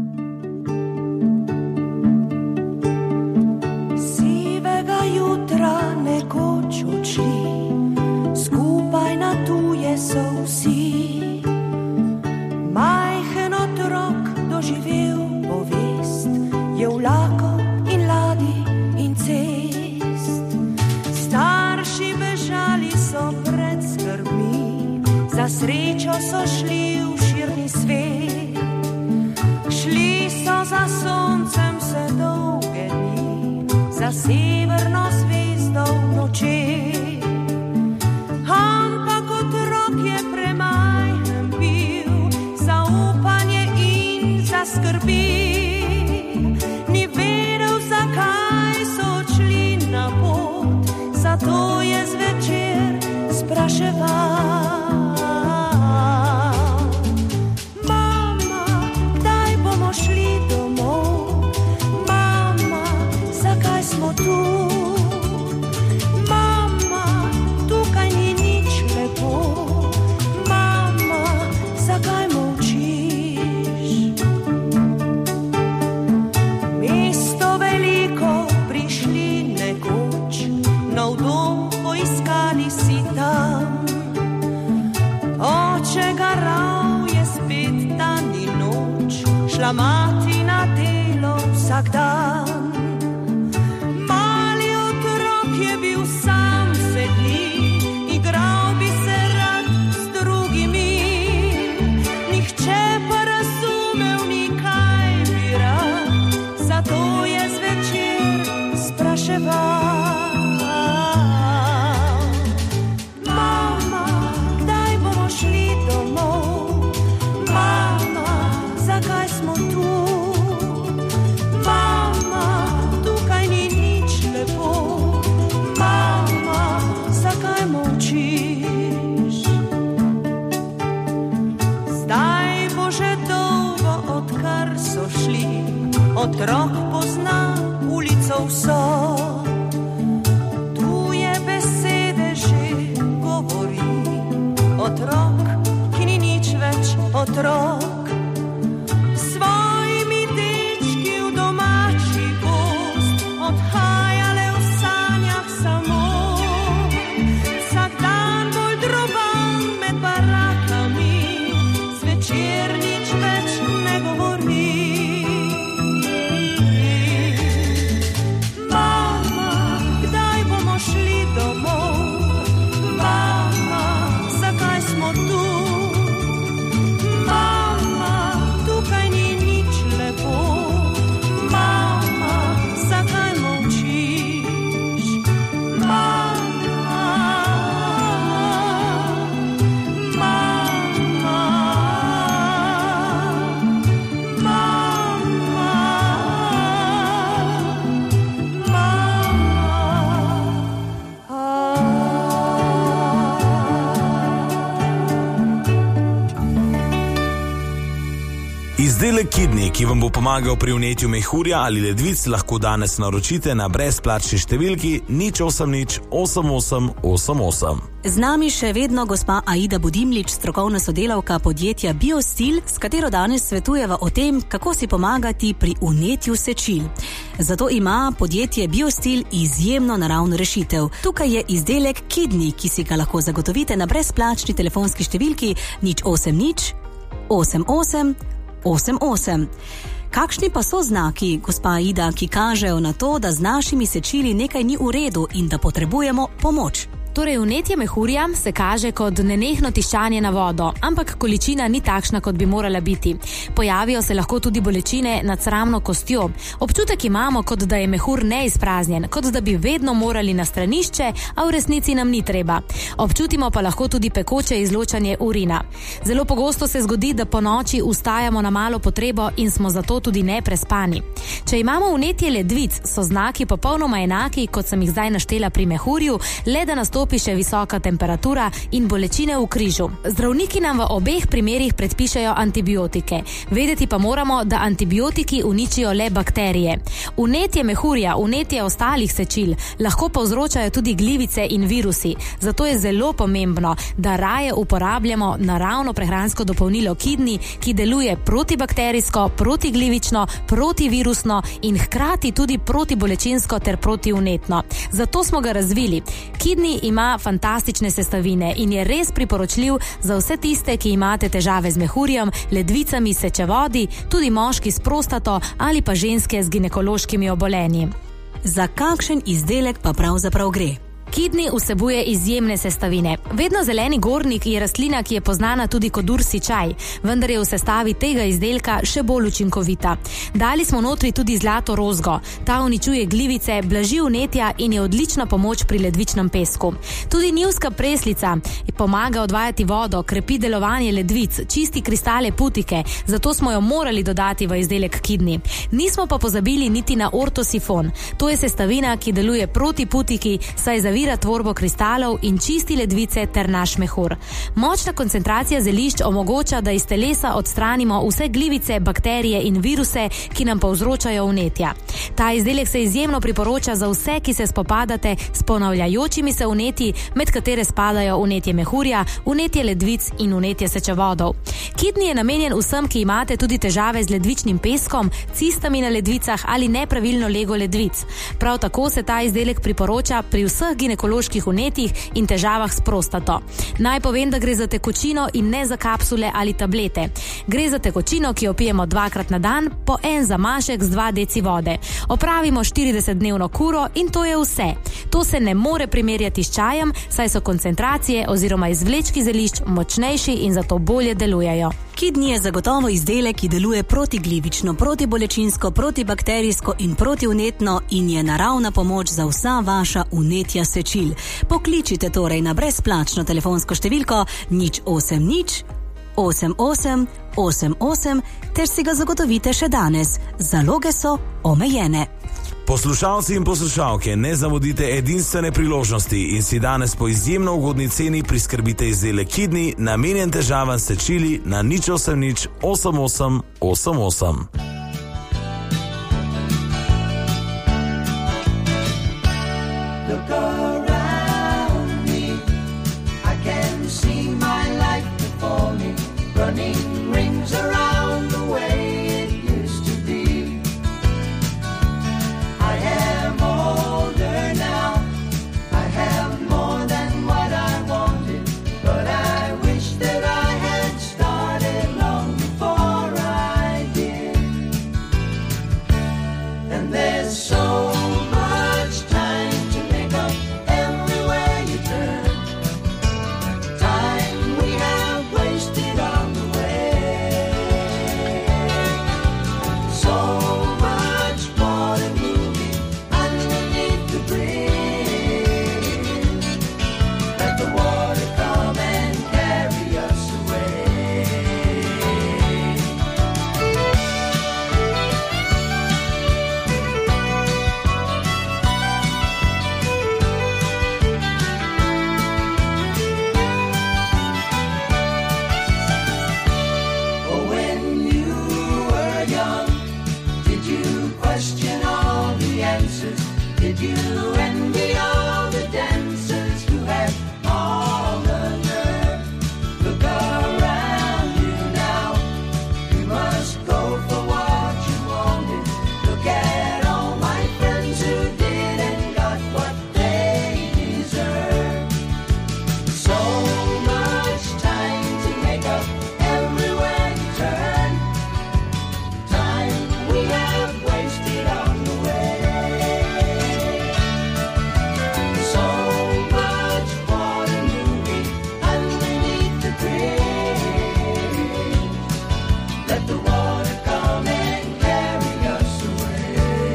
Sivega jutra nekoč odšli, skupaj na tuje so vsi. Majhen otrok doživel povest, je vlakov in ladij in cest. Starši bežali so pred skrbmi, za srečo so šli v širni svet. Šli so za soncem vse dolge dni, za severno zvezdo v nočeh. Ampak otrok je premajhen bil za upanje in za skrbi. Ni vedel, zakaj so odšli na pot, zato je zvečer spraševal. Mama, kdaj bomo šli domov? Mama, zakaj smo tu? Mama, tukaj ni nič lepo. Mama, zakaj molčiš? Mesto veliko prišli nekoč, nov dom poiskali si tam. Oče garal je spet dan in noč, šla mati na delo vsak dan. Mali otrok je bil sam sedi, igral bi se rad s drugimi. Nihče pa razumel ni, kaj bi rad, zato je zvečer spraševal. Mama, kdaj bomo šli domov? Mama, zakaj smo tu? Mama, Otrok pozna ulico vso, tuje besede že govori. Otrok, ki ni nič več otrok, s svojimi dečki v domači gozd, odhajale v sanjah samo. Vsak dan bolj droban med barakami, zvečer nič več ne govori. Mama, kdaj bomo šli domov? Mama, zakaj smo tu? Mama, tukaj ni nič lepo. Mama, zakaj molčiš? Mama, mama, Izdelek Kidney, ki vam bo pomagal pri vnetju mehurja ali ledvic, lahko danes naročite na brezplačni številki nič osem nič osem osem osem osem. Z nami še vedno gospa Aida Budimlič, strokovna sodelavka podjetja Biostil, s katero danes svetujeva o tem, kako si pomagati pri vnetju sečil. Zato ima podjetje Biostil izjemno naravno rešitev. Tukaj je izdelek Kidney, ki si ga lahko zagotovite na brezplačni telefonski številki nič osem nič osem osem osem osem. Kakšni pa so znaki, gospa Aida, ki kažejo na to, da z našimi sečili nekaj ni v redu in da potrebujemo pomoč? Torej, vnetje mehurja se kaže kot nenehno tiščanje na vodo, ampak količina ni takšna, kot bi morala biti. Pojavijo se lahko tudi bolečine nad sramno kostjo. Občutek imamo, kot da je mehur neizpraznjen, kot da bi vedno morali na stranišče, a v resnici nam ni treba. Občutimo pa lahko tudi pekoče izločanje urina. Zelo pogosto se zgodi, da po noči vstajamo na malo potrebo in smo zato tudi neprespani. Če imamo vnetje ledvic, so znaki popolnoma enaki, kot sem jih zdaj naštela pri mehurju, le da nas še visoka temperatura in bolečine v križu. Zdravniki nam v obeh primerih predpišejo antibiotike. Vedeti pa moramo, da antibiotiki uničijo le bakterije. Vnetje mehurja, vnetje ostalih sečil lahko povzročajo tudi glivice in virusi. Zato je zelo pomembno, da raje uporabljamo naravno prehransko dopolnilo Kidney, ki deluje protibakterijsko, protiglivično, protivirusno in hkrati tudi protibolečinsko ter protivnetno. Zato smo ga razvili. Kidney ima fantastične sestavine in je res priporočljiv za vse tiste, ki imate težave z mehurjem, ledvicami, sečevodi, tudi moški s prostato ali pa ženske z ginekološkimi obolenji. Za kakšen izdelek pa pravzaprav gre? Kidney vsebuje izjemne sestavine. Vedno zeleni gornik je rastlina, ki je poznana tudi kot ursi čaj, vendar je v sestavi tega izdelka še bolj učinkovita. Dali smo notri tudi zlato rozgo. Ta uničuje glivice, blaži vnetja in je odlična pomoč pri ledvičnem pesku. Tudi njivska preslica pomaga odvajati vodo, krepi delovanje ledvic, čisti kristale putike, zato smo jo morali dodati v izdelek Kidney. Nismo pa pozabili niti na ortosifon. To je sestavina, ki deluje proti putiki, saj zavira tvorbo kristalov in čisti ledvice ter naš mehur. Močna koncentracija zelišč omogoča, da iz telesa odstranimo vse glivice, bakterije in viruse, ki nam povzročajo vnetja. Ta izdelek se izjemno priporoča za vse, ki se spopadate s ponavljajočimi se vnetji, med katere spadajo vnetje mehurja, vnetje ledvic in vnetje sečevodov. Kidney je namenjen vsem, ki imate tudi težave z ledvičnim peskom, cistami na ledvicah ali nepravilno lego ledvic. Prav tako se ta izdelek priporoča pri vseh ginekoloških vnetjih in težavah s prostato. Naj povem, da gre za tekočino in ne za kapsule ali tablete. Gre za tekočino, ki jo pijemo dvakrat na dan, po en zamašek z dva deci vode. Opravimo štiridesetdnevno kuro in to je vse. To se ne more primerjati s čajem, saj so koncentracije oziroma izvlečki zelišč močnejši in zato bolje delujejo. Kidney je zagotovo izdelek, ki deluje protiglivično, protibolečinsko, protibakterijsko in protivnetno in je naravna pomoč za vsa vaša vnetja sečil. Pokličite torej na brezplačno telefonsko številko nič osem nič osem osem osem osem ter si ga zagotovite še danes. Zaloge so omejene. Poslušalci in poslušalke, ne zamudite edinstvene priložnosti in si danes po izjemno ugodni ceni priskrbite izdelek Kidney, namenjen težavam s sečili na nič osem nič osem osem osem osem. There's so much time to make up everywhere you turn. Time we have wasted on the way. So much water moving underneath the bridge. Let the water come and carry us away. Oh, when you were young, did you question all the answers? Did you envy all the dancers who had all the nerve? Look around you now. You must go for what you wanted. Look at all my friends who did and got what they deserve. So much time to make up everywhere you turn. Time we have wasted on the way. So much water moving underneath the bridge. Let the water come and carry us away.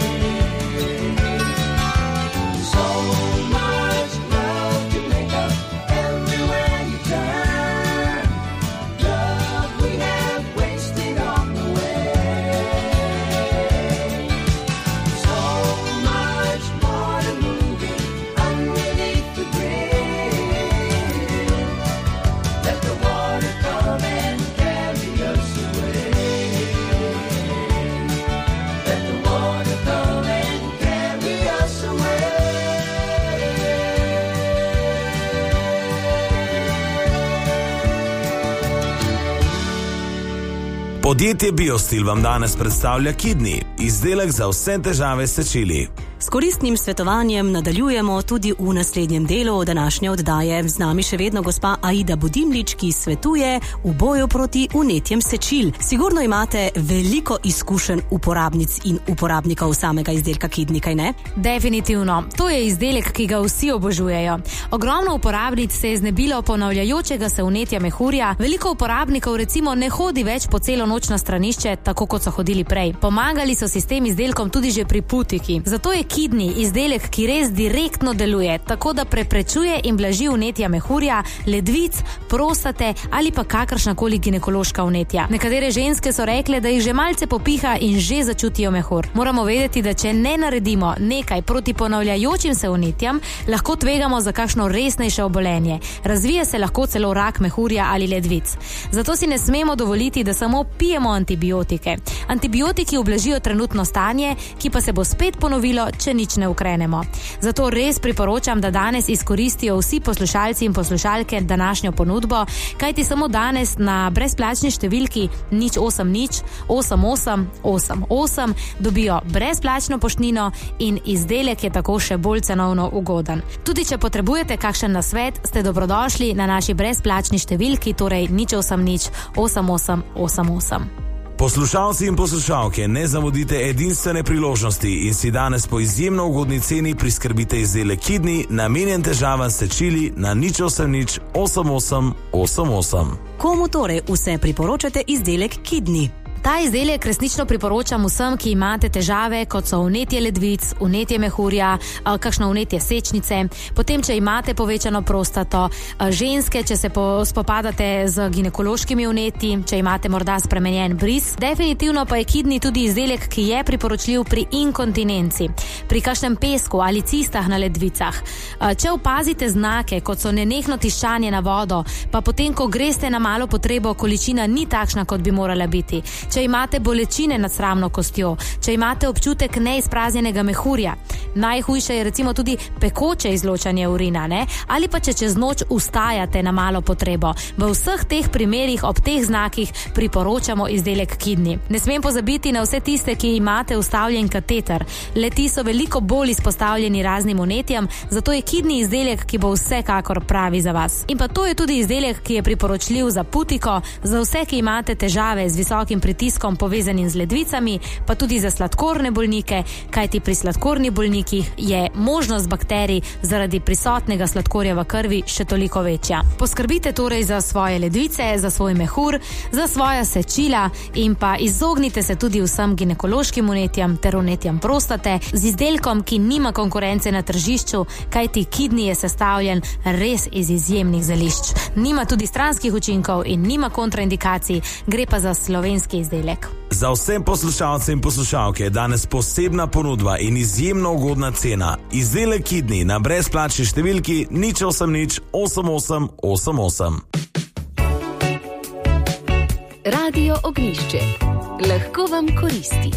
So much love to make up everywhere you turn. Love we have wasted on the way. So much water moving underneath the bridge. Let the water come and carry us away. Let the water come and carry us away. Podjetje Biostil vam danes predstavlja Kidney, izdelek za vse težave s sečili. S koristnim svetovanjem nadaljujemo tudi v naslednjem delu današnje oddaje. Z nami še vedno gospa Aida Budimlič, ki svetuje v boju proti vnetjem sečil. Sigurno imate veliko izkušenj uporabnic in uporabnikov samega izdelka Kidney, kaj ne? Definitivno. To je izdelek, ki ga vsi obožujejo. Ogromno uporabnic se je znebilo ponavljajočega se vnetja mehurja, veliko uporabnikov recimo ne hodi več po celo noč na stranišče, tako kot so hodili prej. Pomagali so si s tem izdelkom tudi že pri putiki. Zato je Kidney izdelek, ki res direktno deluje, tako da preprečuje in blaži vnetja mehurja, ledvic, prostate ali pa kakršnakoli ginekološka vnetja. Nekatere ženske so rekle, da jih že malce popiha in že začutijo mehur. Moramo vedeti, da če ne naredimo nekaj proti ponavljajočim se vnetjam, lahko tvegamo za kakšno resnejše obolenje. Razvije se lahko celo rak mehurja ali ledvic. Zato si ne smemo dovoliti, da samo pijemo antibiotike. Antibiotiki ublažijo trenutno stanje, ki pa se bo spet ponovilo, če nič ne ukrenemo. Zato res priporočam, da danes izkoristijo vsi poslušalci in poslušalke današnjo ponudbo, kajti samo danes na brezplačni številki nič osem nič osem osem osem osem dobijo brezplačno poštnino in izdelek je tako še bolj cenovno ugoden. Tudi če potrebujete kakšen nasvet, ste dobrodošli na naši brezplačni številki, torej nič osem nič osem osem osem osem. Poslušalci in poslušalke, ne zamudite edinstvene priložnosti in si danes po izjemno ugodni ceni priskrbite izdelek Kidney, namenjen težavam s sečili na nič osem nič osem osem osem osem. Komu torej vse priporočate izdelek Kidney? Ta izdelek resnično priporočam vsem, ki imate težave, kot so vnetje ledvic, vnetje mehurja, kakšno vnetje sečnice, potem, če imate povečano prostato, ženske, če se spopadate z ginekološkimi vnetji, če imate morda spremenjen bris. Definitivno pa je Kidney tudi izdelek, ki je priporočljiv pri inkontinenci, pri kakšnem pesku ali cistah na ledvicah. Če opazite znake, kot so nenehno tiščanje na vodo, pa potem, ko greste na malo potrebo, količina ni takšna, kot bi morala biti. Če imate bolečine nad sramno kostjo, če imate občutek neizpraznjenega mehurja, Najhujše je recimo tudi pekoče izločanje urina, ne? Ali pa če čez noč vstajate na malo potrebo. V vseh teh primerih ob teh znakih priporočamo izdelek Kidney. Ne smem pozabiti na vse tiste, ki imate vstavljen kateter. Le-ti so veliko bolj izpostavljeni raznim vnetjem, zato je Kidney izdelek, ki bo vsekakor pravi za vas. In pa to je tudi izdelek, ki je priporočljiv za putiko, za vse, ki imate težave z visokim pritiskom povezanim z ledvicami, pa tudi za sladkorne bolnike, kajti pri sladkornih bolnikih je možnost bakterij zaradi prisotnega sladkorja v krvi še toliko večja. Poskrbite torej za svoje ledvice, za svoj mehur, za svoja sečila in pa izognite se tudi vsem ginekološkim vnetjem ter vnetjem prostate z izdelkom, ki nima konkurence na tržišču, kajti Kidney je sestavljen res iz izjemnih zelišč. Nima tudi stranskih učinkov in nima kontraindikacij, gre pa za slovenski izdelek. Za vsem poslušalce in poslušalke je danes posebna ponudba in izjemno ugodna cena. Izdelek Kidney na brezplačni številki nič osem nič osem osem osem osem. Radio Ognjišče. Lahko vam koristi.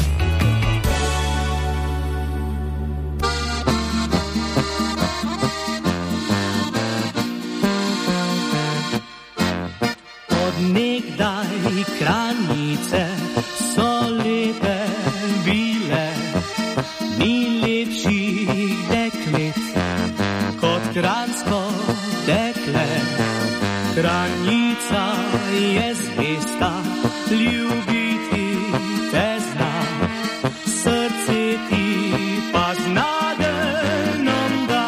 Nekdaj Kranjice so lepe bile, ni lepših deklet kot kranjsko dekle. Kranjica je zvesta, ljubiti te zna, srce ti pa z nadenom da.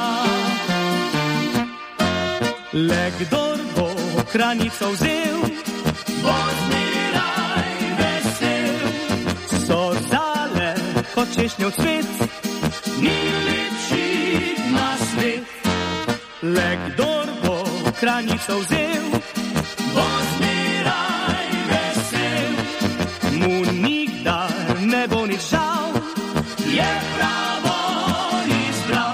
Le kdor bo Kranjico vzel, bo zmeraj vesel. So zale kot češnjev cvet, ni lepši na svet. Le kdor bo Kranjico vzel, bo zmeraj vesel. Mu nikdar ne bo nič žal, je pravo izbral.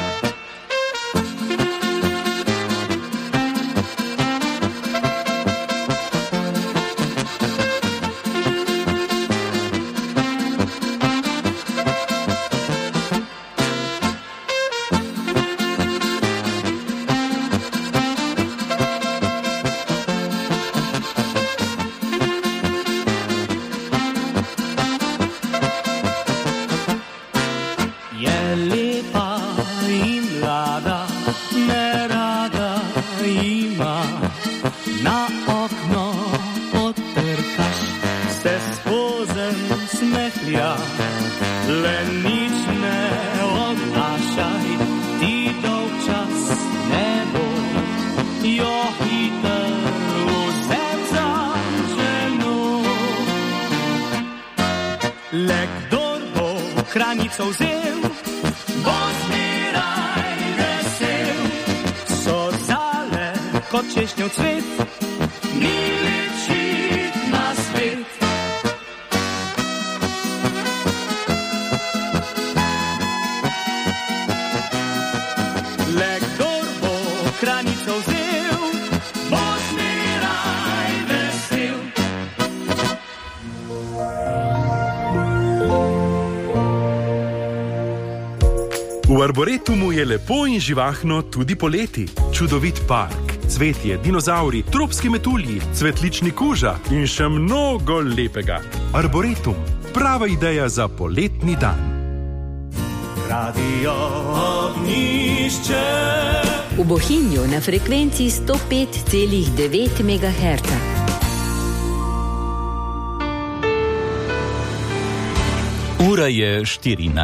Kranjico vzel, bo zmeraj vesel. So zale kot češnjev cvet, ni lepši na svet. Le kdor bo Kranjico vzel, bo zmeraj vesel. V Arboretumu je lepo in živahno tudi poleti. Čudovit park, cvetje, dinozauri, tropski metulji, cvetlični kuža in še mnogo lepega. Arboretum, prava ideja za poletni dan. Radio Ognjišče. V Bohinju na frekvenci sto pet celih devet megaherca. Ura je štirinajst.